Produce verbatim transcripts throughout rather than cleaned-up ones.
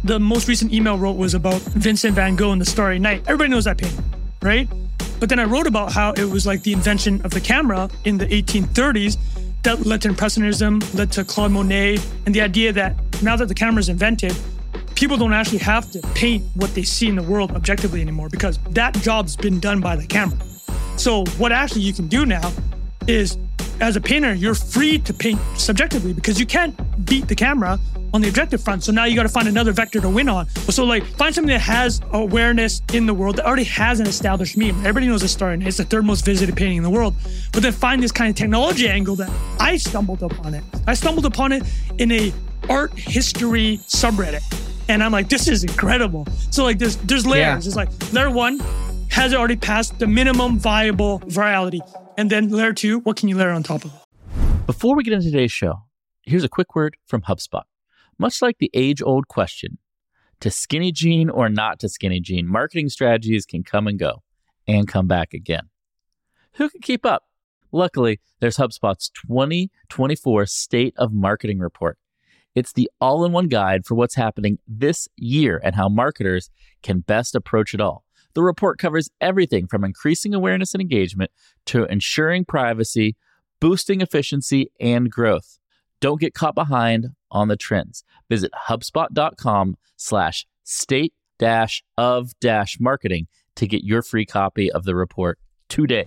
The most recent email I wrote was about Vincent van Gogh and the Starry Night. Everybody knows that painting, right? But then I wrote about how it was like the invention of the camera in the eighteen thirties that led to Impressionism, led to Claude Monet, and the idea that now that the camera is invented, people don't actually have to paint what they see in the world objectively anymore because that job's been done by the camera. So what actually you can do now is, as a painter, you're free to paint subjectively because you can't beat the camera on the objective front. So now you got to find another vector to win on. So like find something that has awareness in the world that already has an established meme. Everybody knows the Starry Night. It's the third most visited painting in the world. But then find this kind of technology angle that I stumbled upon it. I stumbled upon it in a art history subreddit. And I'm like, this is incredible. So like there's, there's layers. Yeah. It's like layer one, has it already passed the minimum viable virality? And then layer two, what can you layer on top of it? Before we get into today's show, here's a quick word from HubSpot. Much like the age-old question, to skinny jean or not to skinny jean, marketing strategies can come and go and come back again. Who can keep up? Luckily, there's HubSpot's twenty twenty-four State of Marketing Report. It's the all-in-one guide for what's happening this year and how marketers can best approach it all. The report covers everything from increasing awareness and engagement to ensuring privacy, boosting efficiency, and growth. Don't get caught behind on the trends. Visit HubSpot.com slash state dash of dash marketing to get your free copy of the report today.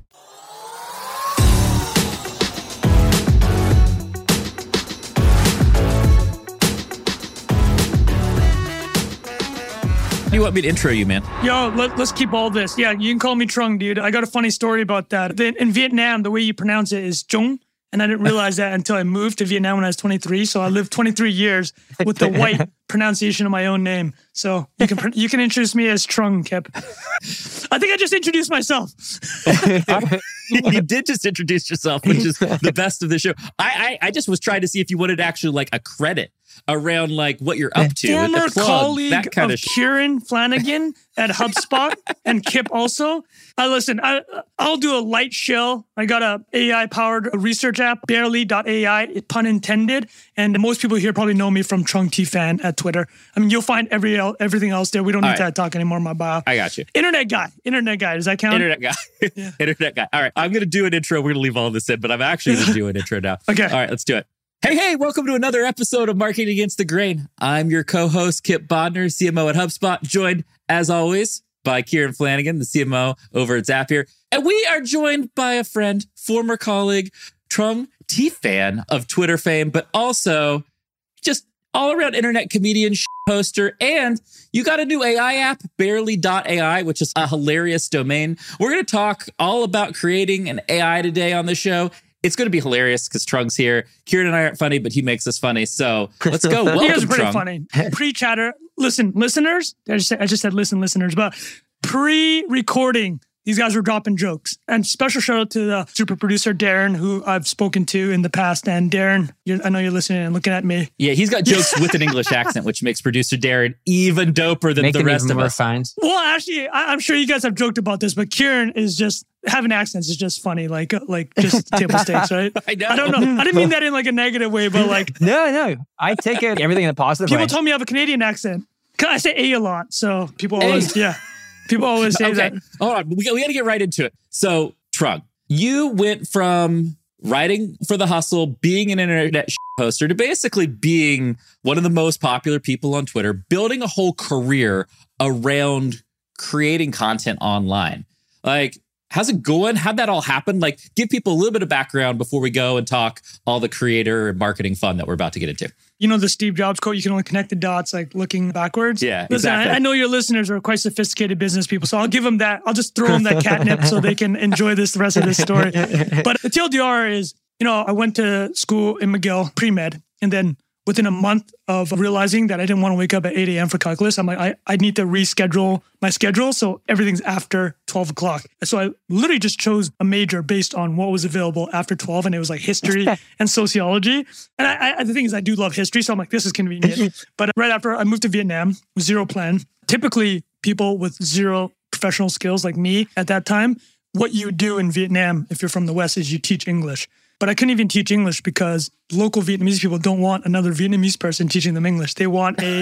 You want me to intro you, man? Yo, let, let's keep all this. Yeah, you can call me Trung, dude. I got a funny story about that. In Vietnam, the way you pronounce it is Trung. And I didn't realize that until I moved to Vietnam when I was twenty-three. So I lived twenty-three years with the white pronunciation of my own name. So you can you can introduce me as Trung, Kip. I think I just introduced myself. You did just introduce yourself, which is the best of the show. I, I I just was trying to see if you wanted actually like a credit around like what you're up to. Former with the plug, colleague that kind of, of sh- Kieran Flanagan at HubSpot and Kip also. I listen, I, I'll do a light shell. I got a A I-powered research app, barely dot A I, pun intended. And most people here probably know me from Trung T Fan at Twitter. I mean, you'll find every everything else there. We don't All need right. to talk anymore in my bio. I got you. Internet guy. Internet guy. Does that count? Internet guy. Yeah. Internet guy. All right. I'm going to do an intro. We're going to leave all this in, but I'm actually going to do an intro now. Okay. All right. Let's do it. Hey, hey, welcome to another episode of Marketing Against the Grain. I'm your co-host, Kip Bodnar, C M O at HubSpot, joined, as always, by Kieran Flanagan, the C M O over at Zapier. And we are joined by a friend, former colleague, Trung T Fan of Twitter fame, but also just all-around internet comedian, sh- poster, and you got a new A I app, barely dot A I, which is a hilarious domain. We're going to talk all about creating an A I today on the show. It's going to be hilarious because Trung's here. Kieran and I aren't funny, but he makes us funny. So let's go. Welcome, You guys are pretty Trung. funny. Pre-chatter. Listen, listeners. I just, said, I just said listen, listeners. But pre-recording, these guys were dropping jokes. And special shout out to the super producer, Darren, who I've spoken to in the past. And Darren, you're, I know you're listening and looking at me. Yeah, he's got jokes with an English accent, which makes producer Darren even doper than Make the them rest even of more us. refined. Well, actually, I, I'm sure you guys have joked about this, but Kieran is just, having accents is just funny. Like, uh, like just table stakes, right? I know. I don't know. I didn't mean that in like a negative way, but like, No, no. I take it everything in a positive people way. told me I have a Canadian accent. 'Cause I say A a lot. So people always, yeah. People always say Okay, that. hold on. We got, we got to get right into it. So, Trung, you went from writing for The Hustle, being an internet sh- poster, to basically being one of the most popular people on Twitter, building a whole career around creating content online. Like, how's it going? How'd that all happen? Like, give people a little bit of background before we go and talk all the creator and marketing fun that we're about to get into. You know the Steve Jobs quote, you can only connect the dots like looking backwards? Yeah, Listen, exactly. I, I know your listeners are quite sophisticated business people, so I'll give them that. I'll just throw them that catnip so they can enjoy this the rest of this story. But the T L D R is, you know, I went to school in McGill, pre-med, and then within a month of realizing that I didn't want to wake up at eight a.m. for calculus, I'm like, I, I need to reschedule my schedule so everything's after twelve o'clock. So I literally just chose a major based on what was available after twelve, and it was like history and sociology. And I, I, the thing is, I do love history, so I'm like, this is convenient. But right after I moved to Vietnam, zero plan. Typically, people with zero professional skills like me at that time, what you do in Vietnam, if you're from the West, is you teach English. But I couldn't even teach English because local Vietnamese people don't want another Vietnamese person teaching them English. They want a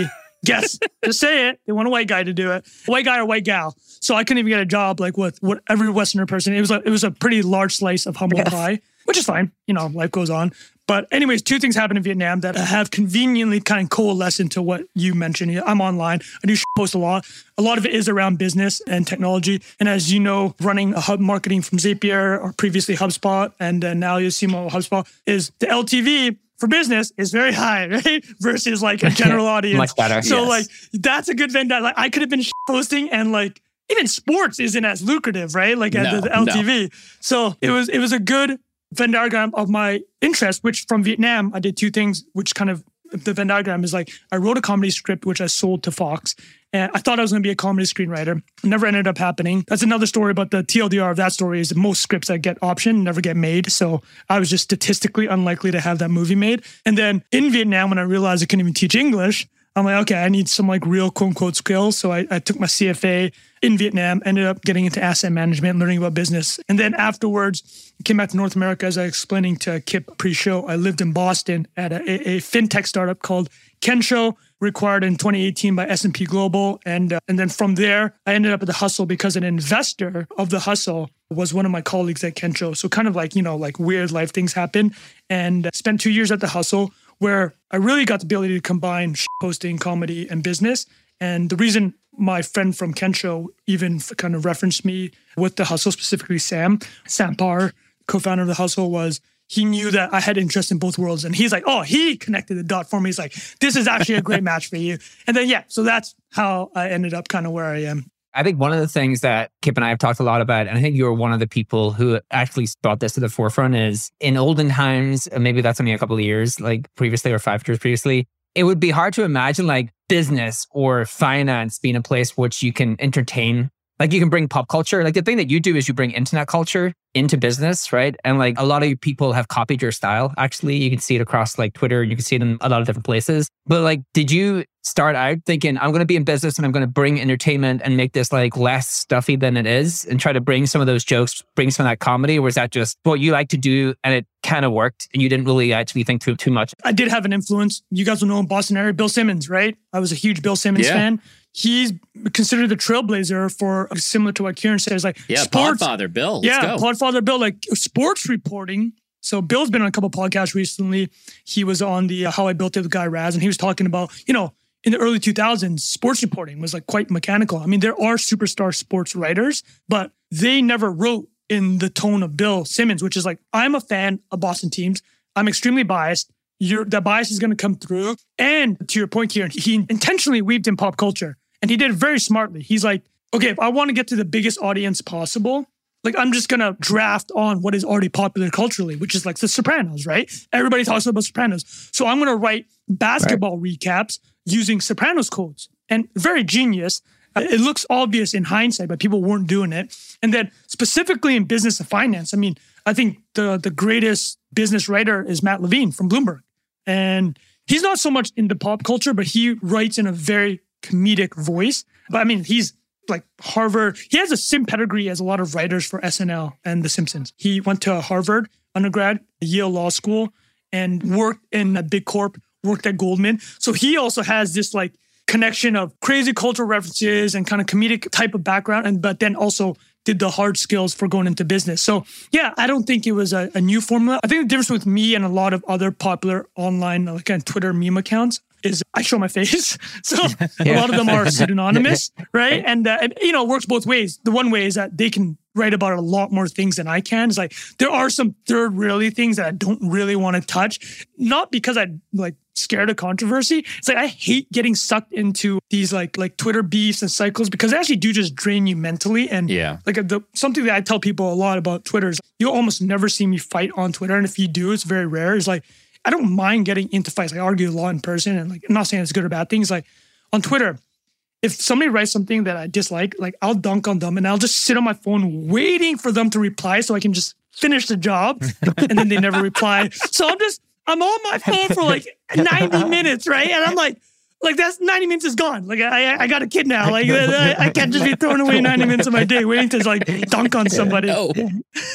Guess, just say it. They want a white guy to do it. White guy or white gal. So I couldn't even get a job like with what every Westerner person. It was a, it was a pretty large slice of humble pie, which is fine. You know, life goes on. But anyways, two things happened in Vietnam that have conveniently kind of coalesced into what you mentioned. I'm online. I do post a lot. A lot of it is around business and technology. And as you know, running a hub marketing from Zapier or previously HubSpot and uh, now you see more HubSpot is the L T V for business is very high, right? Versus like a general audience. Much better. So yes. like that's a good Venn diagram. Like I could have been posting and like even sports isn't as lucrative, right? Like at No, the, the L T V. no. So it was it was a good Venn diagram of my interest, which from Vietnam, I did two things, which kind of, the Venn diagram is like, I wrote a comedy script, which I sold to Fox. And I thought I was going to be a comedy screenwriter. It never ended up happening. That's another story, but the T L D R of that story is most scripts that get optioned never get made. So I was just statistically unlikely to have that movie made. And then in Vietnam, when I realized I couldn't even teach English, I'm like, okay, I need some like real quote unquote skills. So I, I took my C F A in Vietnam, ended up getting into asset management, learning about business. And then afterwards, I came back to North America. As I was explaining to Kip pre-show, I lived in Boston at a, a, a fintech startup called Kensho, required in twenty eighteen by S and P Global. And, uh, and then from there, I ended up at the Hustle because an investor of the Hustle was one of my colleagues at Kensho. So kind of like, you know, like weird life things happen. And spent two years at the Hustle, where I really got the ability to combine posting, comedy, and business. And the reason my friend from Kensho even kind of referenced me with the Hustle, specifically Sam, Sam Parr, co-founder of the Hustle, was he knew that I had interest in both worlds. And he's like, oh, he connected the dot for me. He's like, this is actually a great match for you. And then, yeah, so that's how I ended up kind of where I am. I think one of the things that Kip and I have talked a lot about, and I think you were one of the people who actually brought this to the forefront, is in olden times, and maybe that's only a couple of years, like previously or five years previously, it would be hard to imagine like business or finance being a place which you can entertain. Like you can bring pop culture. Like the thing that you do is you bring internet culture into business, right? And like a lot of people have copied your style. Actually, you can see it across like Twitter. You can see it in a lot of different places. But like, did you start out thinking, I'm going to be in business and I'm going to bring entertainment and make this like less stuffy than it is and try to bring some of those jokes, bring some of that comedy? Or was that just what you like to do and it kind of worked and you didn't really actually think too, too much? I did have an influence. You guys will know in Boston area, Bill Simmons, right? I was a huge Bill Simmons Yeah. fan. He's considered the trailblazer for, similar to what Kieran says, like Yeah, sports. Podfather Bill. Let's yeah, go. Podfather Bill, like sports reporting. So Bill's been on a couple podcasts recently. He was on the uh, How I Built It with Guy Raz, and he was talking about, you know, in the early two thousands, sports reporting was like quite mechanical. I mean, there are superstar sports writers, but they never wrote in the tone of Bill Simmons, which is like, I'm a fan of Boston teams. I'm extremely biased. You're, that bias is going to come through. And to your point, Kieran, he intentionally weaved in pop culture. And he did it very smartly. He's like, okay, if I want to get to the biggest audience possible, like I'm just going to draft on what is already popular culturally, which is like The Sopranos, right? Everybody talks about Sopranos. So I'm going to write basketball right. recaps using Sopranos quotes. And very genius. It looks obvious in hindsight, but people weren't doing it. And then specifically in business and finance, I mean, I think the, the greatest business writer is Matt Levine from Bloomberg. And he's not so much into pop culture, but he writes in a very comedic voice. But I mean, he's like Harvard. He has a sim pedigree as a lot of writers for S N L and The Simpsons. He went to Harvard undergrad, Yale Law School, and worked in a big corp, worked at Goldman. So he also has this like connection of crazy cultural references and kind of comedic type of background. And but then also did the hard skills for going into business. So yeah, I don't think it was a, a new formula. I think the difference with me and a lot of other popular online, like on Twitter meme accounts, is I show my face. So yeah. a lot of them are pseudonymous, right? And, uh, and, you know, it works both ways. The one way is that they can write about a lot more things than I can. It's like, there are some third really things that I don't really want to touch. Not because I'm like scared of controversy. It's like, I hate getting sucked into these like, like Twitter beefs and cycles because they actually do just drain you mentally. And yeah. like the, something that I tell people a lot about Twitter is you'll almost never see me fight on Twitter. And if you do, it's very rare. It's like, I don't mind getting into fights. I argue a lot in person, and like, I'm not saying it's good or bad things. Like on Twitter, if somebody writes something that I dislike, like I'll dunk on them and I'll just sit on my phone waiting for them to reply so I can just finish the job. And then they never reply. So I'm just, I'm on my phone for like ninety minutes, right? And I'm like, like that's ninety minutes is gone. Like I, I got a kid now. Like I, I can't just be throwing away ninety minutes of my day waiting to like dunk on somebody. No.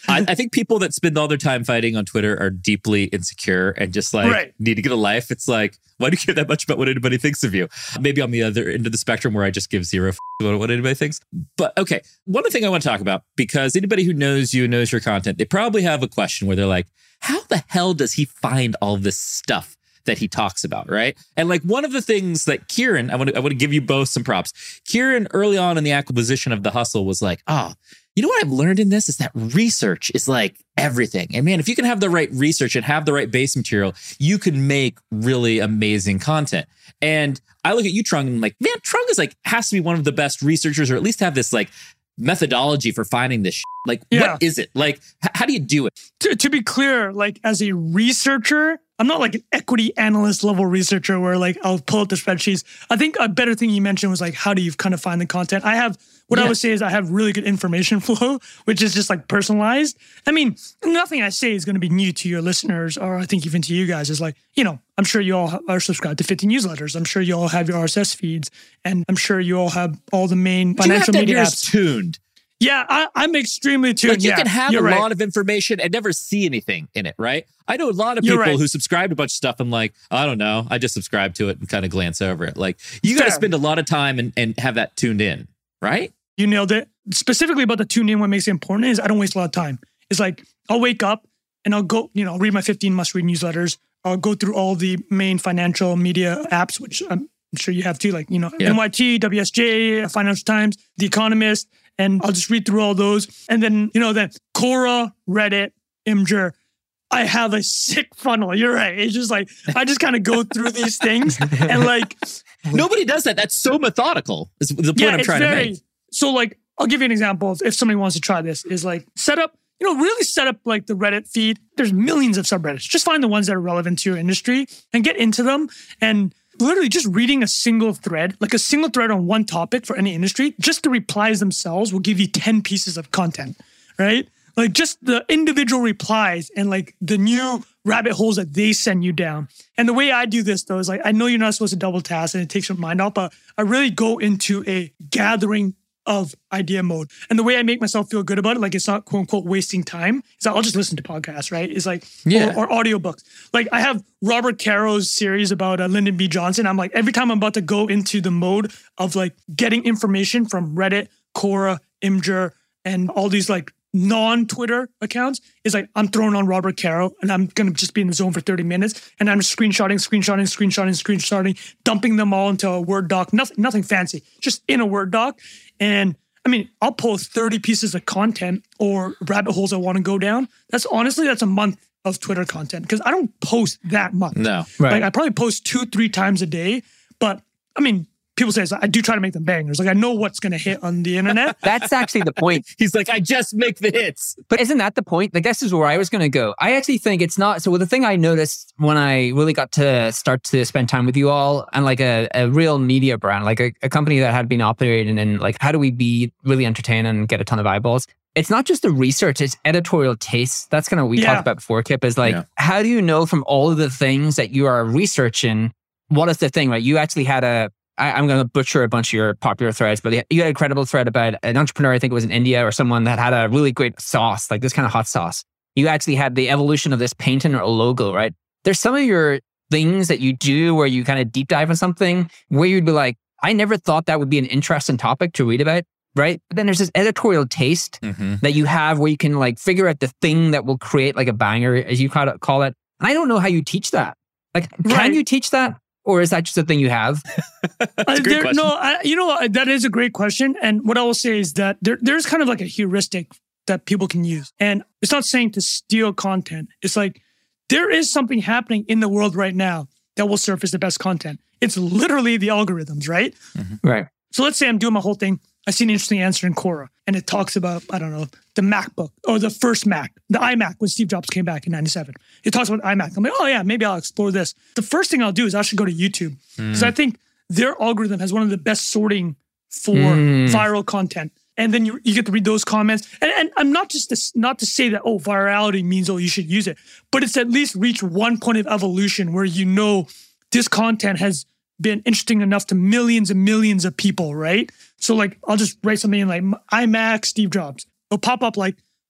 I, I think people that spend all their time fighting on Twitter are deeply insecure and just like Right. need to get a life. It's like, why do you care that much about what anybody thinks of you? Maybe on the other end of the spectrum where I just give zero f- about what anybody thinks. But okay, one thing I want to talk about, because anybody who knows you, knows your content, they probably have a question where they're like, how the hell does he find all this stuff that he talks about, right? And like one of the things that Kieran, I want to I want to give you both some props. Kieran, early on in the acquisition of The Hustle, was like, oh, you know what I've learned in this is that research is like everything. And man, if you can have the right research and have the right base material, you can make really amazing content. And I look at you, Trung, and I'm like, man, Trung is like, has to be one of the best researchers, or at least have this like methodology for finding this shit. Like, Yeah. what is it? Like, h- how do you do it? To, to be clear, like as a researcher, I'm not like an equity analyst level researcher where like I'll pull up the spreadsheets. I think a better thing you mentioned was like, how do you kind of find the content? I have, what Yeah. I would say is I have really good information flow, which is just like personalized. I mean, nothing I say is going to be new to your listeners, or I think even to you guys. Is like, you know, I'm sure you all are subscribed to fifty newsletters. I'm sure you all have your R S S feeds, and I'm sure you all have all the main But you have financial to have media yours apps. tuned. Yeah, I, I'm extremely tuned. Like you yeah, can have a you're right. lot of information and never see anything in it, right? I know a lot of You're people right. who subscribe to a bunch of stuff and like, I don't know, I just subscribe to it and kind of glance over it. Like you got to Fair. spend a lot of time and, and have that tuned in, right? You nailed it. Specifically about the tune in, what makes it important is I don't waste a lot of time. It's like I'll wake up and I'll go, you know, read my fifteen must-read newsletters. I'll go through all the main financial media apps, which I'm sure you have too, like, you know, Yeah. N Y T, W S J, Financial Times, The Economist, and I'll just read through all those. And then, you know, then Quora, Reddit, Imgur. I have a sick funnel. You're right. It's just like, I just kind of go through these things and like, Nobody does that. That's so methodical is the point I'm it's trying to make. So like, I'll give you an example. If somebody wants to try this, is like set up, you know, really set up like the Reddit feed. There's millions of subreddits. Just find the ones that are relevant to your industry and get into them. And literally just reading a single thread, like a single thread on one topic for any industry, just the replies themselves will give you ten pieces of content, right? Like just the individual replies and like the new rabbit holes that they send you down. And the way I do this though is like, I know you're not supposed to double task and it takes your mind off, but I really go into a gathering of idea mode. And the way I make myself feel good about it, like it's not quote unquote wasting time, is that I'll just listen to podcasts, right? It's like, Yeah. or, or audiobooks. Like I have Robert Caro's series about uh, Lyndon B. Johnson. I'm like, every time I'm about to go into the mode of like getting information from Reddit, Quora, Imgur, and all these like non-Twitter accounts, is like I'm throwing on Robert Caro and I'm going to just be in the zone for thirty minutes and I'm screenshotting, screenshotting, screenshotting, screenshotting, dumping them all into a Word doc. Nothing, nothing fancy, just in a Word doc. And I mean, I'll post thirty pieces of content or rabbit holes I want to go down. That's honestly, that's a month of Twitter content because I don't post that much. No. Right. Like I probably post two, three times a day. But I mean, people say I do try to make them bangers. Like I know what's going to hit on the internet. That's actually the point. He's like, I just make the hits. But isn't that the point? Like, this is where I was going to go. I actually think it's not. So the thing I noticed when I really got to start to spend time with you all and like a, a real media brand, like a, a company that had been operating in like, how do we be really entertaining and get a ton of eyeballs? It's not just the research, it's editorial taste. That's kind of what we Yeah. talked about before, Kip, is like, Yeah. how do you know from all of the things that you are researching, what is the thing, right? You actually had a, I, I'm going to butcher a bunch of your popular threads, but you had a credible thread about an entrepreneur, I think it was in India, or someone that had a really great sauce, like this kind of hot sauce. You actually had the evolution of this painting or a logo, right? There's some of your things that you do where you kind of deep dive on something where you'd be like, I never thought that would be an interesting topic to read about, right? But then there's this editorial taste Mm-hmm. that you have where you can like figure out the thing that will create like a banger, as you call it. Call it. And I don't know how you teach that. Like, can Right. you teach that? Or is that just a thing you have? That's a Uh, great there- question. No, I, you know what? That is a great question. And what I will say is that there, there's kind of like a heuristic that people can use. And it's not saying to steal content. It's like there is something happening in the world right now that will surface the best content. It's literally the algorithms, right? Right. So let's say I'm doing my whole thing. I see an interesting answer in Quora, and it talks about, I don't know, the MacBook or the first Mac, the iMac when Steve Jobs came back in ninety-seven. It talks about iMac. I'm like, oh yeah, maybe I'll explore this. The first thing I'll do is I should go to YouTube because I think their algorithm has one of the best sorting for Mm. viral content. And then you, you get to read those comments. And, and I'm not just this, not to say that, oh, virality means, oh, you should use it, but it's at least reach one point of evolution where you know this content has been interesting enough to millions and millions of people, right? So like, I'll just write something like iMac, Steve Jobs. It'll pop up like,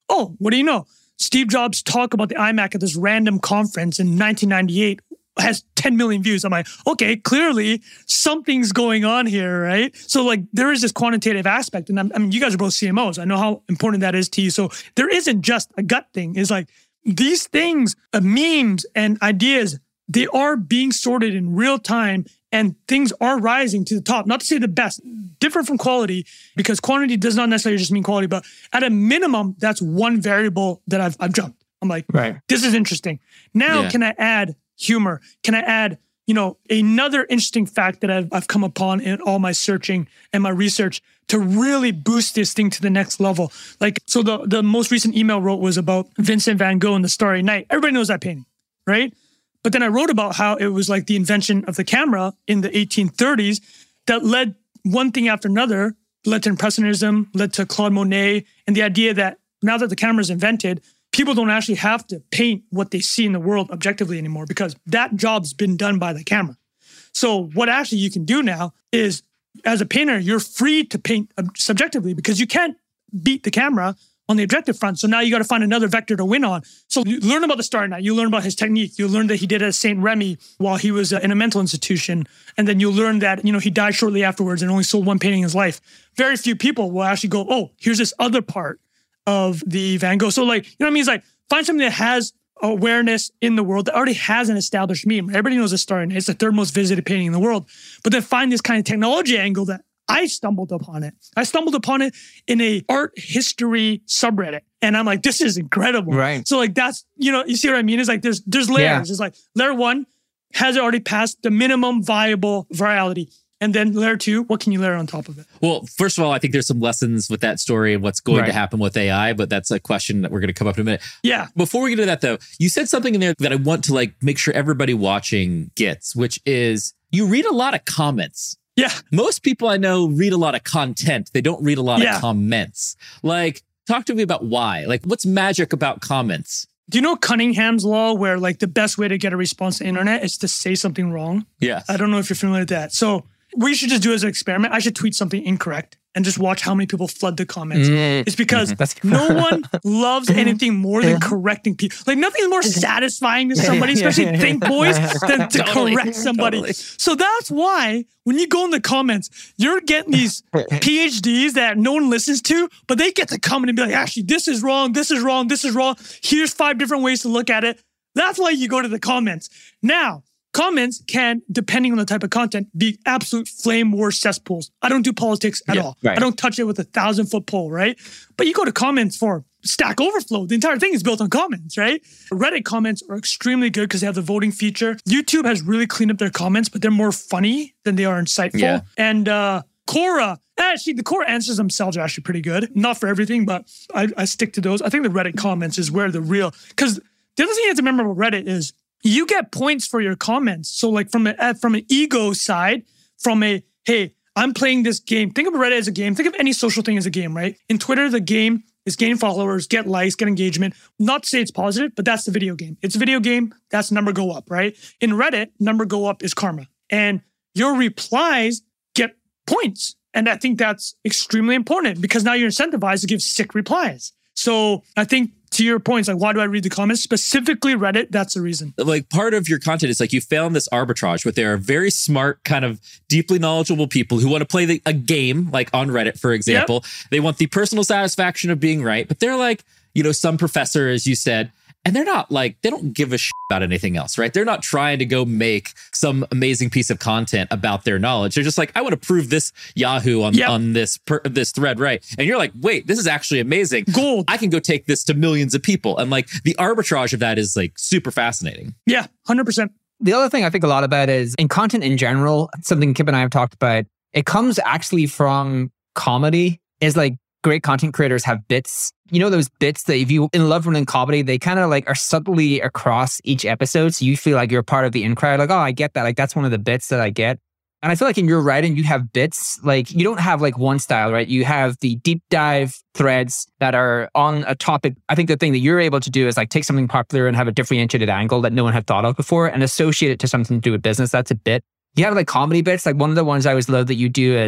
oh, what do you know? Steve Jobs' talk about the iMac at this random conference in nineteen ninety-eight has ten million views. I'm like, okay, clearly something's going on here, right? So like there is this quantitative aspect. And I'm, I mean, you guys are both C M Os. I know how important that is to you. So there isn't just a gut thing. It's like these things, uh, memes and ideas, they are being sorted in real time and things are rising to the top. Not to say the best, different from quality, because quantity does not necessarily just mean quality, but at a minimum, that's one variable that I've, I've jumped. I'm like, right. This is interesting. Now, Yeah. can I add humor? Can I add, you know, another interesting fact that I've, I've come upon in all my searching and my research to really boost this thing to the next level? Like, so the, the most recent email I wrote was about Vincent van Gogh and the Starry Night. Everybody knows that painting, right? But then I wrote about how it was like the invention of the camera in the eighteen thirties that led one thing after another, led to Impressionism, led to Claude Monet, and the idea that now that the camera is invented, people don't actually have to paint what they see in the world objectively anymore because that job's been done by the camera. So what actually you can do now is, as a painter, you're free to paint subjectively because you can't beat the camera on the objective front. So now you got to find another vector to win on. So you learn about the Starry Night. You learn about his technique. You learn that he did it at Saint Remy while he was in a mental institution. And then you learn that, you know, he died shortly afterwards and only sold one painting in his life. Very few people will actually go, oh, here's this other part of the Van Gogh. So like, you know what I mean? It's like, find something that has awareness in the world that already has an established meme. Everybody knows the Starry Night. It's the third most visited painting in the world. But then find this kind of technology angle that I stumbled upon it. I stumbled upon it in a art history subreddit. And I'm like, this is incredible. Right. So like, that's, you know, you see what I mean? It's like, there's there's layers. Yeah. It's like, layer one, has it already passed the minimum viable virality? And then layer two, what can you layer on top of it? Well, first of all, I think there's some lessons with that story and what's going Right. to happen with A I, but that's a question that we're going to come up in a minute. Yeah. Before we get to that though, you said something in there that I want to like make sure everybody watching gets, which is you read a lot of comments. Yeah. Most people I know read a lot of content. They don't read a lot Yeah. of comments. Like, talk to me about why. Like, what's magic about comments? Do you know Cunningham's law where like the best way to get a response to the internet is to say something wrong? Yeah. I don't know if you're familiar with that. So we should just do as an experiment. I should tweet something incorrect and just watch how many people flood the comments. Mm. It's because That's- no one loves anything more than correcting people. Like nothing is more satisfying to somebody, especially think boys, than to Totally. correct somebody. Totally. So that's why when you go in the comments, you're getting these P H Ds that no one listens to, but they get to comment and be like, actually, this is wrong, this is wrong, this is wrong. Here's five different ways to look at it. That's why you go to the comments. Now, comments can, depending on the type of content, be absolute flame war cesspools. I don't do politics at Yeah, all. right. I don't touch it with a thousand foot pole, right? But you go to comments for Stack Overflow. The entire thing is built on comments, right? Reddit comments are extremely good because they have the voting feature. YouTube has really cleaned up their comments, but they're more funny than they are insightful. Yeah. And uh, Quora, actually, the Quora answers themselves are actually pretty good. Not for everything, but I, I stick to those. I think the Reddit comments is where the real, because the other thing you have to remember about Reddit is you get points for your comments. So like from a, from an ego side, from a, hey, I'm playing this game. Think of Reddit as a game. Think of any social thing as a game, right? In Twitter, the game is gain followers, get likes, get engagement. Not to say it's positive, but that's the video game. It's a video game. That's number go up, right? In Reddit, number go up is karma. And your replies get points. And I think that's extremely important because now you're incentivized to give sick replies. So I think to your points, like why do I read the comments? Specifically Reddit, that's the reason. Like part of your content is like you found this arbitrage, but there are very smart, kind of deeply knowledgeable people who want to play the, a game, like on Reddit, for example. Yep. They want the personal satisfaction of being right, but they're like, you know, some professor, as you said, and they're not like, they don't give a shit about anything else, right? They're not trying to go make some amazing piece of content about their knowledge. They're just like, I want to prove this Yahoo on, Yep. on this per, this thread, right? And you're like, wait, this is actually amazing. Gold. I can go take this to millions of people. And like the arbitrage of that is like super fascinating. Yeah, one hundred percent. The other thing I think a lot about is in content in general, something Kip and I have talked about, it comes actually from comedy, is like great content creators have bits. You know those bits that if you in love running comedy, they kind of like are subtly across each episode. So you feel like you're part of the in crowd. Like, oh, I get that. Like that's one of the bits that I get. And I feel like in your writing, you have bits. Like you don't have like one style, right? You have the deep dive threads that are on a topic. I think the thing that you're able to do is like take something popular and have a differentiated angle that no one had thought of before and associate it to something to do with business. That's a bit. You have like comedy bits. Like one of the ones I always love that you do is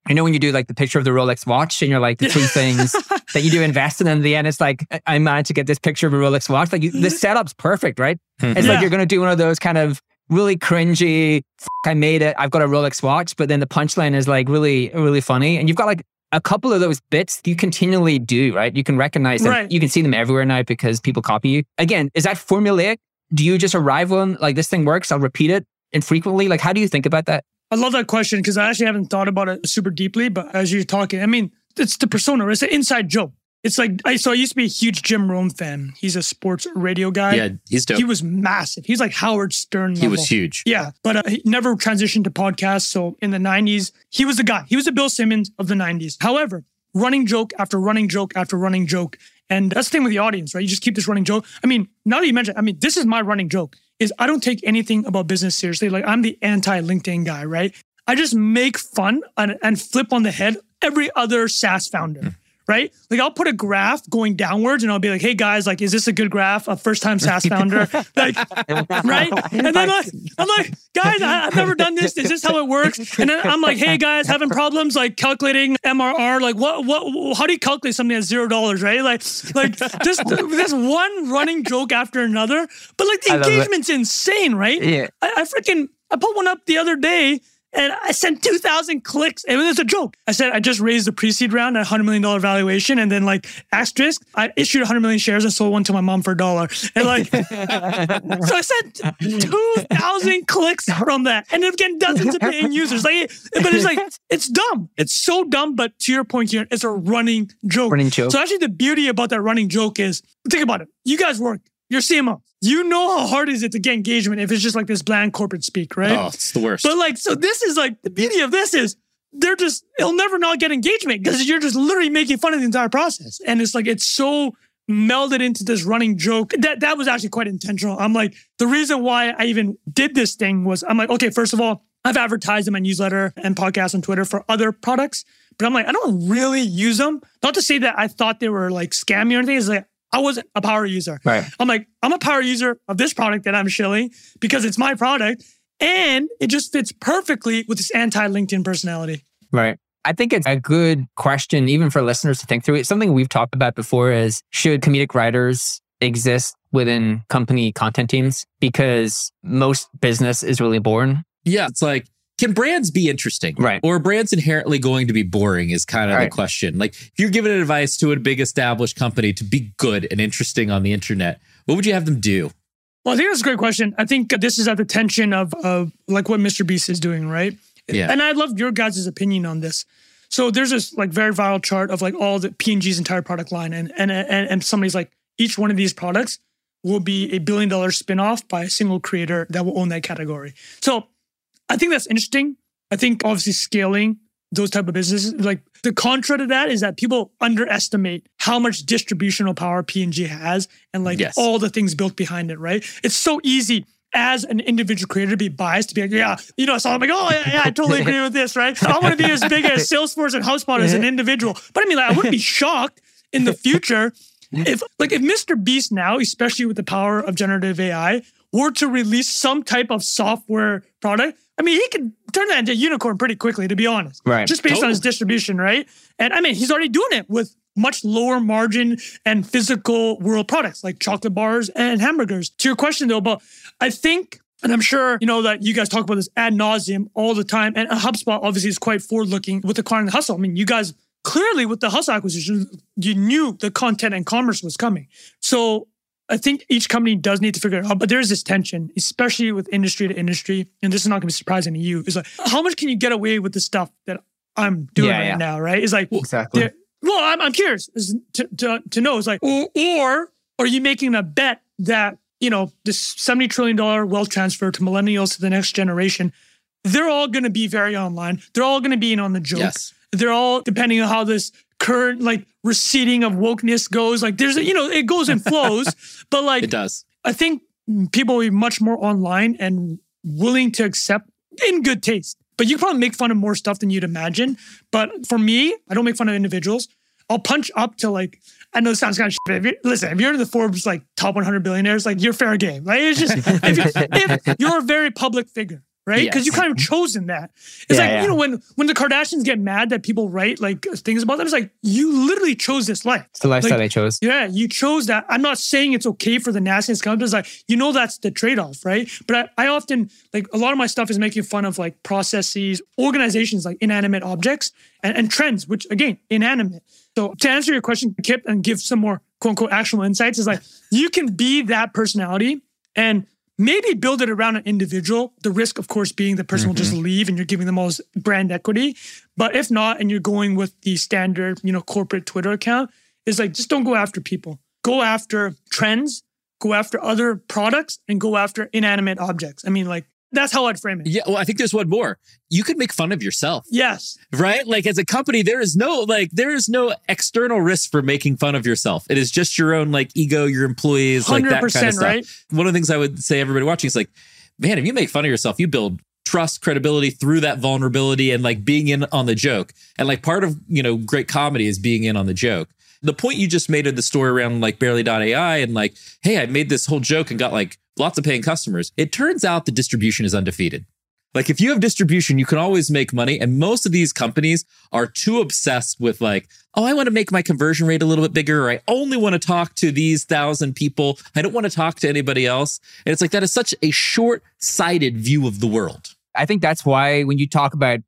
I know when you do like the picture of the Rolex watch and you're like the three things that you do invest in, and in the end, it's like, I managed to get this picture of a Rolex watch. Like you, the setup's perfect, right? It's Yeah. like you're going to do one of those kind of really cringy, F- I made it, I've got a Rolex watch, but then the punchline is like really, really funny. And you've got like a couple of those bits you continually do, right? You can recognize them. Right. You can see them everywhere now because people copy you. Again, is that formulaic? Do you just arrive on like this thing works, I'll repeat it infrequently? Like how do you think about that? I love that question because I actually haven't thought about it super deeply, but as you're talking, I mean, it's the persona. It's an inside joke. It's like, I so I used to be a huge Jim Rome fan. He's a sports radio guy. Yeah, he's dope. He was massive. He's like Howard Stern level. He was huge. Yeah, but uh, he never transitioned to podcasts. So in the nineties, he was the guy. He was the Bill Simmons of the nineties. However, running joke after running joke after running joke. And that's the thing with the audience, right? You just keep this running joke. I mean, now that you mention, I mean, this is my running joke, is I don't take anything about business seriously. Like I'm the anti-LinkedIn guy, right? I just make fun and, and flip on the head every other SaaS founder, right? Like I'll put a graph going downwards and I'll be like, hey guys, like, is this a good graph? A first-time SaaS founder, like, right? And then like, I'm like, guys, I, I've never done this. Is this how it works? And then I'm like, hey guys, having problems like calculating M R R? Like what, what, how do you calculate something at zero dollars, right? Like, like just this one running joke after another. But like the engagement's insane, right? Yeah. I, I freaking, I put one up the other day and I sent two thousand clicks. It was a joke. I said, I just raised the pre-seed round at one hundred million dollars valuation. And then like asterisk, I issued one hundred million shares and sold one to my mom for a dollar. And like, so I sent two thousand clicks from that. And then again, dozens of paying users. Like, but it's like, it's dumb. It's so dumb. But to your point here, it's a running joke. Running joke. So actually the beauty about that running joke is, think about it. You guys work. You're C M O. You know how hard is it to get engagement if it's just like this bland corporate speak, right? Oh, it's the worst. But like, so this is like, the beauty of this is they're just, it'll never not get engagement because you're just literally making fun of the entire process. And it's like, it's so melded into this running joke. That that was actually quite intentional. I'm like, the reason why I even did this thing was, I'm like, okay, first of all, I've advertised in my newsletter and podcast on Twitter for other products, but I'm like, I don't really use them. Not to say that I thought they were like scammy or anything. It's like, I wasn't a power user. Right. I'm like, I'm a power user of this product that I'm shilling because it's my product and it just fits perfectly with this anti-LinkedIn personality. Right. I think it's a good question, even for listeners to think through. It's something we've talked about before is, should comedic writers exist within company content teams? Because most business is really boring. Yeah, it's like, can brands be interesting? Right. Or are brands inherently going to be boring is kind of Right. the question. Like, if you're giving advice to a big established company to be good and interesting on the internet, what would you have them do? Well, I think that's a great question. I think this is at the tension of, of like what Mister Beast is doing, right? Yeah. And I'd love your guys' opinion on this. So there's this like very viral chart of like all the P and G's entire product line. And, and, and, and somebody's like, each one of these products will be a billion dollar spinoff by a single creator that will own that category. So I think that's interesting. I think obviously scaling those type of businesses, like the contra to that is that people underestimate how much distributional power P and G has and like Yes. all the things built behind it, right? It's so easy as an individual creator to be biased, to be like, yeah, you know, so I'm like, oh, yeah, yeah I totally agree with this, right? I want to be as big as Salesforce and HubSpot as an individual. But I mean, like, I wouldn't be shocked in the future if, like, if Mister Beast now, especially with the power of generative A I, were to release some type of software product. I mean, he could turn that into a unicorn pretty quickly, to be honest. Right. Just based Totally. on his distribution, right? And I mean, he's already doing it with much lower margin and physical world products like chocolate bars and hamburgers. To your question though, but I think, and I'm sure, you know, that you guys talk about this ad nauseum all the time. And HubSpot obviously is quite forward looking with acquiring the Hustle. I mean, you guys clearly with the Hustle acquisition, you knew the content and commerce was coming. So I think each company does need to figure it out, but there's this tension, especially with industry to industry. And this is not going to be surprising to you. It's like, how much can you get away with the stuff that I'm doing Yeah, right yeah. now, right? It's like, Exactly. there- well, I'm, I'm curious to, to, to know. It's like, or, or are you making a bet that, you know, this seventy trillion dollars wealth transfer to millennials to the next generation, they're all going to be very online. They're all going to be in on the joke. Yes. They're all, depending on how this current like receding of wokeness goes, like there's, a, you know, it goes and flows, but like, It does. I think people will be much more online and willing to accept in good taste. But you can probably make fun of more stuff than you'd imagine. But for me, I don't make fun of individuals. I'll punch up to like, I know it sounds kind of shit, but if you're, listen, if you're in the Forbes like top one hundred billionaires, like you're fair game. Like it's just, if, you, if you're a very public figure, right? Because Yes. you kind of chosen that. It's Yeah, like, yeah. you know, when when the Kardashians get mad that people write like things about them, it's like, you literally chose this life. It's the lifestyle Like, I chose. Yeah, you chose that. I'm not saying it's okay for the nastiness companies. Like, you know, that's the trade-off, right? But I, I often, like, a lot of my stuff is making fun of like processes, organizations, like inanimate objects and, and trends, which again, inanimate. So to answer your question, Kip, and give some more quote unquote actionable insights, is like, you can be that personality and maybe build it around an individual. The risk, of course, being the person will just leave and you're giving them all this brand equity. But if not, and you're going with the standard, you know, corporate Twitter account, is like, just don't go after people. Go after trends, go after other products, and go after inanimate objects. I mean, like, that's how I'd frame it. Yeah, well, I think there's one more. You could make fun of yourself, Yes. right? Like as a company, there is no like there is no external risk for making fun of yourself. It is just your own like ego, your employees, like that kind of one hundred percent, stuff. right? One of the things I would say everybody watching is like, man, if you make fun of yourself, you build trust, credibility through that vulnerability and like being in on the joke. And like part of, you know, great comedy is being in on the joke. The point you just made in the story around like Barely dot A I and like, hey, I made this whole joke and got like lots of paying customers. It turns out the distribution is undefeated. Like if you have distribution, you can always make money. And most of these companies are too obsessed with like, oh, I want to make my conversion rate a little bit bigger, or I only want to talk to these thousand people. I don't want to talk to anybody else. And it's like, that is such a short-sighted view of the world. I think that's why when you talk about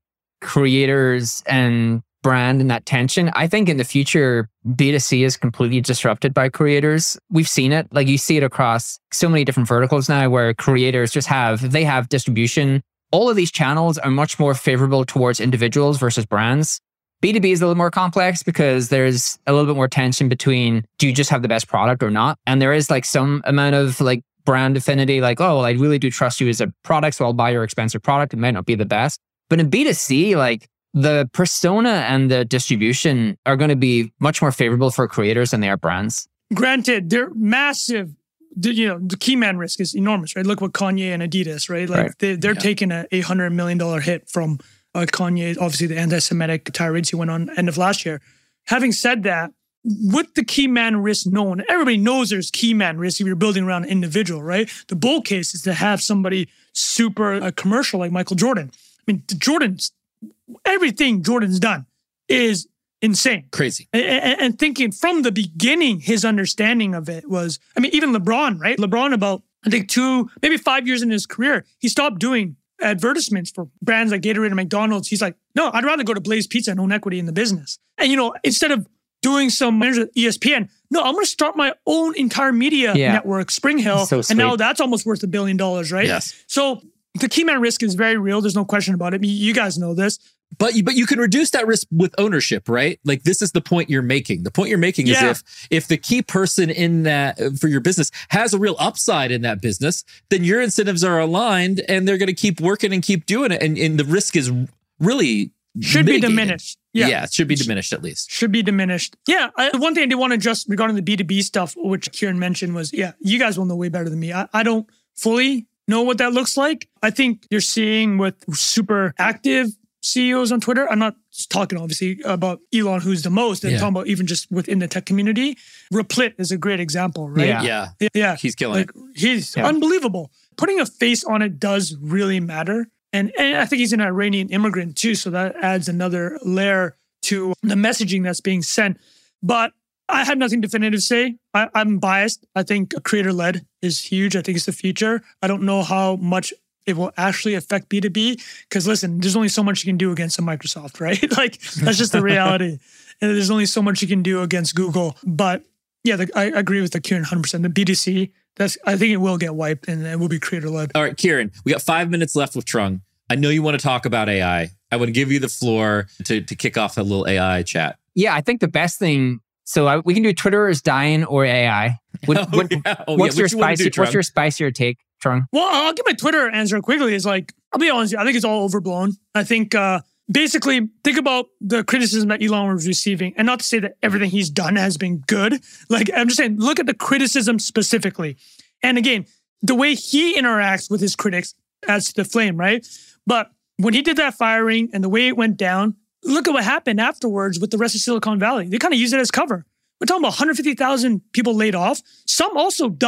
creators and brand and that tension, I think in the future, B two C is completely disrupted by creators. We've seen it. Like you see it across so many different verticals now where creators just have, they have distribution. All of these channels are much more favorable towards individuals versus brands. B two B is a little more complex because there's a little bit more tension between, do you just have the best product or not? And there is like some amount of like brand affinity, like, oh, well, I really do trust you as a product, so I'll buy your expensive product. It might not be the best. But in B two C, like the persona and the distribution are going to be much more favorable for creators than they are brands. Granted, they're massive. The, you know, the key man risk is enormous, right? Look what Kanye and Adidas, right? Like Right. they, they're Yeah. taking a eight hundred million dollars hit from uh, Kanye, obviously the anti-Semitic tirades he went on end of last year. Having said that, with the key man risk known, everybody knows there's key man risk if you're building around an individual, right? The bull case is to have somebody super uh, commercial like Michael Jordan. I mean, the Jordan's, everything Jordan's done is insane. Crazy. And, and, and thinking from the beginning, his understanding of it was, I mean, even LeBron, right? LeBron, about, I think, two, maybe five years in his career, he stopped doing advertisements for brands like Gatorade and McDonald's. He's like, no, I'd rather go to Blaze Pizza and own equity in the business. And, you know, instead of doing some management at E S P N, no, I'm going to start my own entire media Yeah. network, Spring Hill. So and now sweet. that's almost worth a billion dollars, right? Yes. So the key man risk is very real. There's no question about it. You guys know this. But you, but you can reduce that risk with ownership, right? Like this is the point you're making. The point you're making Yeah. is if if the key person in that for your business has a real upside in that business, then your incentives are aligned and they're going to keep working and keep doing it. And, and the risk is really Should be mitigated. diminished. Yeah. Yeah. it should be diminished at least. Should be diminished. Yeah. I, one thing I did want to address regarding the B two B stuff, which Kieran mentioned, was, yeah, you guys will know way better than me. I, I don't fully know what that looks like. I think you're seeing with super active C E Os on Twitter. I'm not talking obviously about Elon, who's the most. I'm Yeah. talking about even just within the tech community. Replit is a great example, right? Yeah. Yeah. Yeah. yeah. He's killing Like he's Yeah. unbelievable. Putting a face on it does really matter. And, and I think he's an Iranian immigrant too. So that adds another layer to the messaging that's being sent. But I have nothing definitive to say. I, I'm biased. I think creator-led is huge. I think it's the future. I don't know how much it will actually affect B two B. Because listen, there's only so much you can do against a Microsoft, right? Like that's just the reality. And there's only so much you can do against Google. But yeah, the, I agree with the Kieran one hundred percent. The B two C, that's, I think it will get wiped and it will be creator-led. All right, Kieran, we got five minutes left with Trung. I know you want to talk about A I. I want to give you the floor to, to kick off a little A I chat. Yeah, I think the best thing, so I, we can do Twitter is dying or A I. What, Oh, what- yeah. Oh, what's yeah. your What you wanna do, spicy? what's Trung? your spicier take, Trung? Well, I'll give my Twitter answer quickly. It's like, I'll be honest with you, I think it's all overblown. I think uh, basically, think about the criticism that Elon was receiving. And not to say that everything he's done has been good. Like, I'm just saying, look at the criticism specifically. And again, the way he interacts with his critics adds to the flame, right? But when he did that firing and the way it went down, look at what happened afterwards with the rest of Silicon Valley. They kind of used it as cover. We're talking about one hundred fifty thousand people laid off. Some also done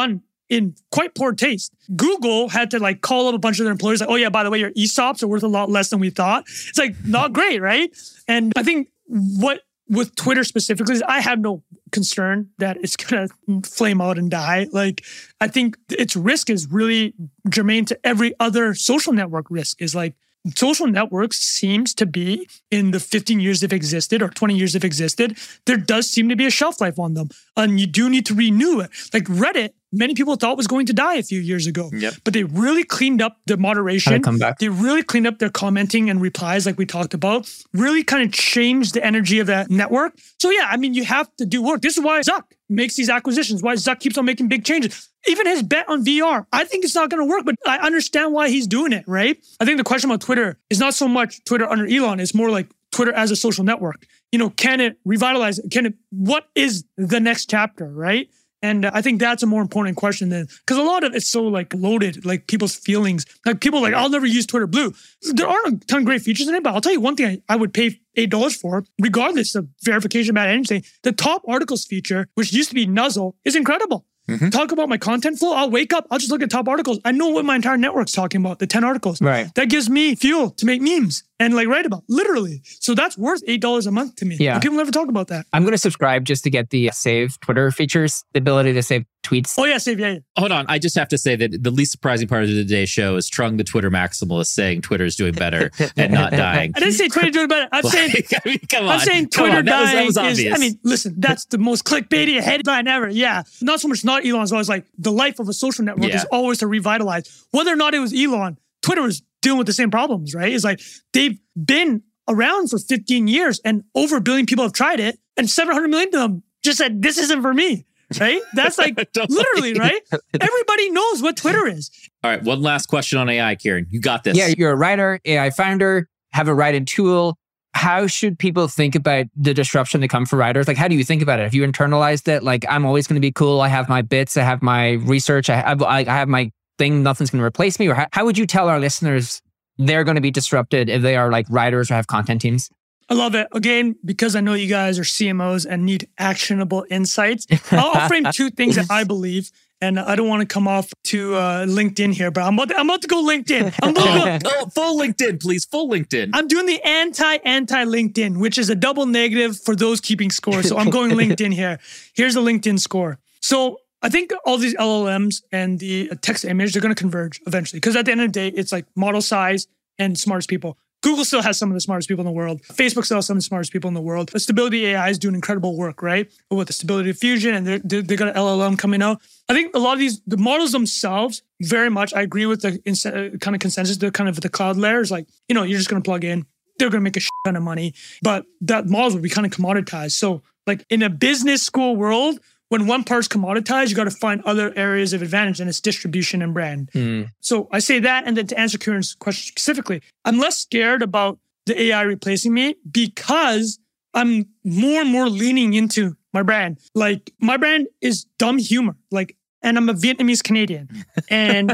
in quite poor taste. Google had to like call up a bunch of their employees like, oh yeah, by the way, your E S O Ps are worth a lot less than we thought. It's like not great, right? And I think what with Twitter specifically is I have no concern that it's going to flame out and die. Like, I think its risk is really germane to every other social network risk is like, social networks seems to be in the fifteen years they've existed or twenty years they've existed, there does seem to be a shelf life on them. And you do need to renew it. Like Reddit, many people thought was going to die a few years ago. Yep. But they really cleaned up the moderation. Come back. They really cleaned up their commenting and replies like we talked about. Really kind of changed the energy of that network. So yeah, I mean, you have to do work. This is why Zuck makes these acquisitions, why Zuck keeps on making big changes. Even his bet on V R, I think it's not going to work, but I understand why he's doing it, right? I think the question about Twitter is not so much Twitter under Elon, it's more like Twitter as a social network. You know, can it revitalize? Can it, what is the next chapter, right? And uh, I think that's a more important question than, because a lot of it's so like loaded, like people's feelings. Like people are like, I'll never use Twitter Blue. There aren't a ton of great features in it, but I'll tell you one thing I, I would pay eight dollars for, regardless of verification about anything. The top articles feature, which used to be Nuzzle, is incredible. Mm-hmm. Talk about my content flow. I'll wake up. I'll just look at top articles. I know what my entire network's talking about, the ten articles. Right. That gives me fuel to make memes and like write about, literally. So that's worth eight dollars a month to me. Yeah. And people never talk about that. I'm going to subscribe just to get the save Twitter features, the ability to save tweets. Oh yeah, save, yeah, yeah. Hold on. I just have to say that the least surprising part of today's show is Trung, the Twitter maximalist, saying Twitter is doing better and not dying. I didn't say Twitter doing better. I'm like, saying, I mean, come on. I'm saying Come Twitter on. That was, dying that was is, obvious. I mean, listen, that's the most clickbaity headline ever. Yeah. Not so much not Elon's, always like the life of a social network Yeah. is always to revitalize. Whether or not it was Elon, Twitter was dealing with the same problems, right? It's like they've been around for fifteen years and over a billion people have tried it and seven hundred million of them just said, this isn't for me, right? That's like Totally. literally, right? Everybody knows what Twitter is. All right. One last question on A I, Kieran. You got this. Yeah, you're a writer, A I founder, have a writing tool. How should people think about the disruption to come for writers? Like, how do you think about it? Have you internalized it? Like, I'm always going to be cool. I have my bits. I have my research. I have, I have my thing. Nothing's going to replace me. Or how, how would you tell our listeners they're going to be disrupted if they are like writers or have content teams? I love it. Again, because I know you guys are C M Os and need actionable insights. I'll, I'll frame two things that I believe. And I don't want to come off to uh, LinkedIn here, but I'm about to, I'm about to go LinkedIn. I'm about to go, Oh, full LinkedIn, please. Full LinkedIn. I'm doing the anti-anti-LinkedIn, which is a double negative for those keeping score. So I'm going LinkedIn here. Here's the LinkedIn score. So I think all these L L Ms and the text to image, they're going to converge eventually. Because at the end of the day, it's like model size and smartest people. Google still has some of the smartest people in the world. Facebook still has some of the smartest people in the world. The Stability A I is doing incredible work, right? With the Stability Diffusion, and they're, they're, they got an L L M coming out. I think a lot of these, the models themselves, very much, I agree with the uh, kind of consensus, the kind of the cloud layers. Like, you know, you're just going to plug in. They're going to make a shit ton of money. But that models will be kind of commoditized. So like in a business school world, when one part's commoditized, you got to find other areas of advantage, and it's distribution and brand. Mm. So I say that, and then to answer Kieran's question specifically, I'm less scared about the A I replacing me because I'm more and more leaning into my brand. Like my brand is dumb humor. Like, and I'm a Vietnamese Canadian, and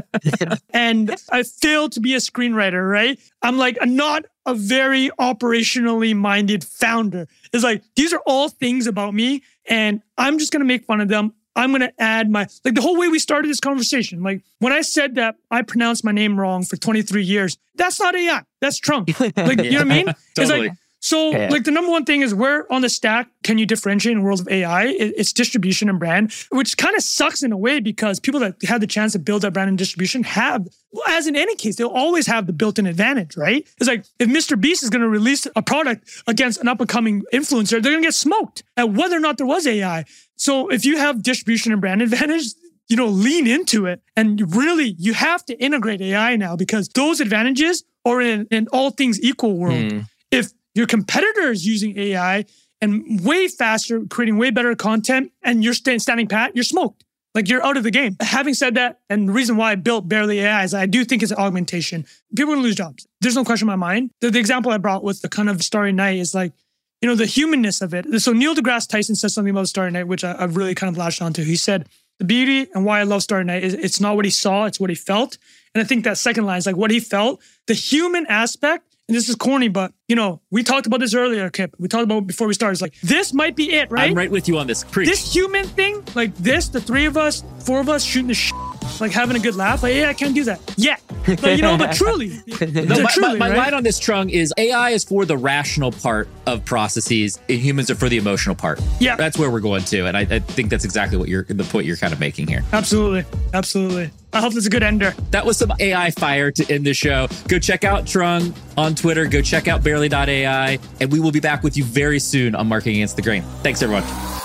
and I failed to be a screenwriter. Right? I'm like I'm not a very operationally minded founder. It's like these are all things about me. And I'm just going to make fun of them. I'm going to add my, like the whole way we started this conversation. Like when I said that I pronounced my name wrong for twenty-three years, that's not A I. That's Trump. Like, yeah. You know what I mean? Totally. It's like, so yeah. like the number one thing is where on the stack can you differentiate in the world of A I? It's distribution and brand, which kind of sucks in a way because people that had the chance to build that brand and distribution have, well, as in any case, they'll always have the built-in advantage, right? It's like if Mister Beast is going to release a product against an up-and-coming influencer, they're going to get smoked at whether or not there was A I. So if you have distribution and brand advantage, you know, lean into it. And really, you have to integrate A I now because those advantages are in an all things equal world. Mm. If your competitor is using A I and way faster, creating way better content, and you're st- standing pat, you're smoked. Like you're out of the game. Having said that, and the reason why I built Barely A I is I do think it's an augmentation. People are going to lose jobs. There's no question in my mind. The, the example I brought with the kind of Starry Night is like, you know, the humanness of it. So Neil deGrasse Tyson said something about Starry Night, which I, I've really kind of latched onto. He said, the beauty and why I love Starry Night is it's not what he saw, it's what he felt. And I think that second line is like what he felt. The human aspect, and this is corny, but, you know, we talked about this earlier, Kip. We talked about it before we started. It's like, this might be it, right? I'm right with you on this. Preach. This human thing, like this, the three of us, four of us shooting the shit like having a good laugh. Like, yeah, I can't do that yet. But, you know, but truly. No, my, truly, my, my right? line on this, Trung, is A I is for the rational part of processes, and humans are for the emotional part. Yeah. That's where we're going to. And I, I think that's exactly what you're, the point you're kind of making here. Absolutely. Absolutely. I hope that's a good ender. That was some A I fire to end the show. Go check out Trung on Twitter. Go check out barely dot A I. And we will be back with you very soon on Marketing Against the Grain. Thanks, everyone.